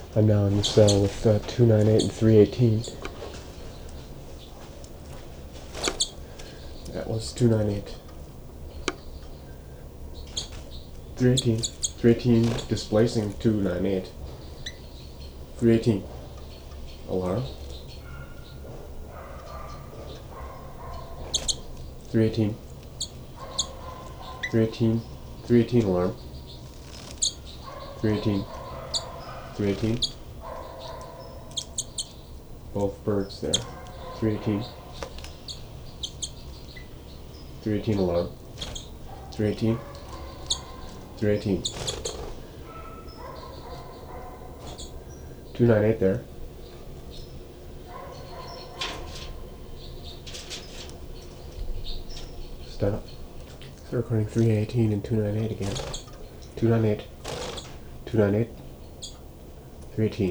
I'm now in the cell with 298 and 318. That was 298. 318. 318 displacing 298. 318. Alarm. 318. 318. 318 alarm. 318. 318. Both birds there. 318. 318 alarm. 318. 318. 298 there. Stop. So recording 318 and 298 again. 298. 298. 318.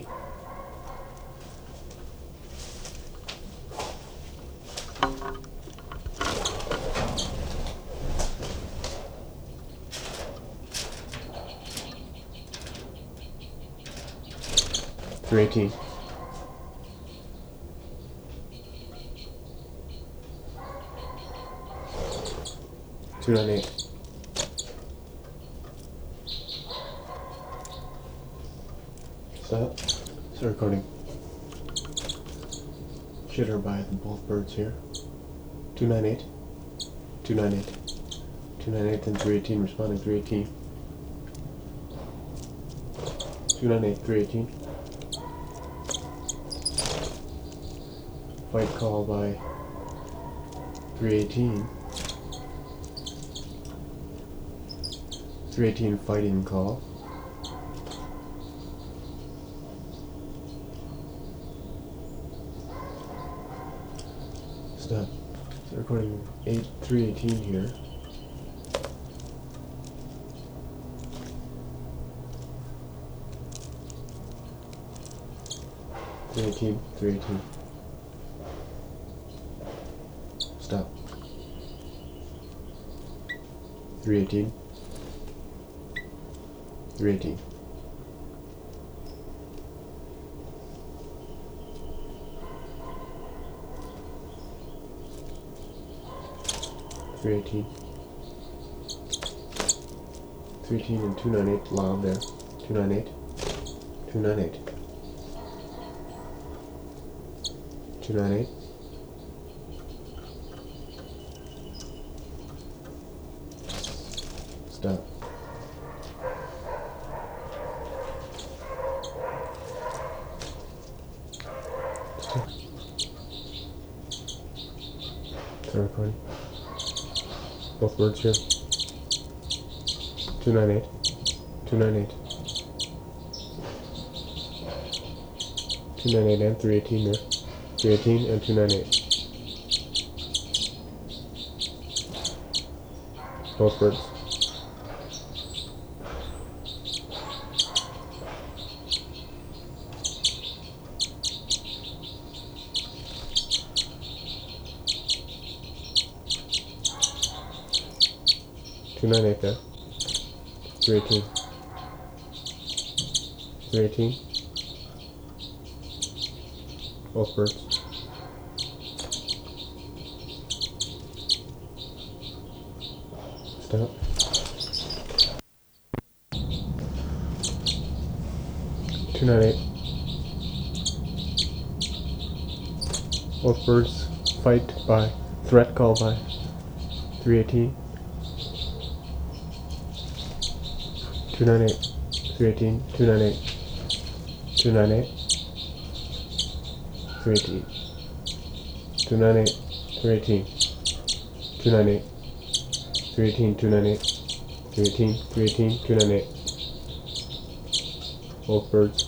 Three 18. 298. Stop. Start recording. Jitter by both birds here. 298. 298. 298 and 318 responding 318. 298, 318. Fight call by 318. 318 fighting call. Stop. So recording 318 here. Three 18. Stop. 318. 318. Three 18. 318 and 298 loud there. 298. 298. 298. Stop. Stop. Start recording. Both words here. 298. 298. 298 and 318 there. 318 and 298. Both birds. Two 298 there. 318. 318. Both birds. Stop. 298. Both birds fight by threat call by 318. 298. 318. 298. 298. 318. 298. 318. 298. 318. 298. 318. 318. 298. Both birds.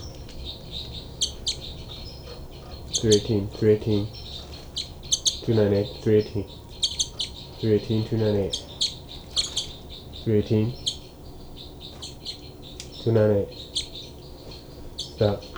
318. 318. 298. 318. 318. 298. 318. 298. Stop.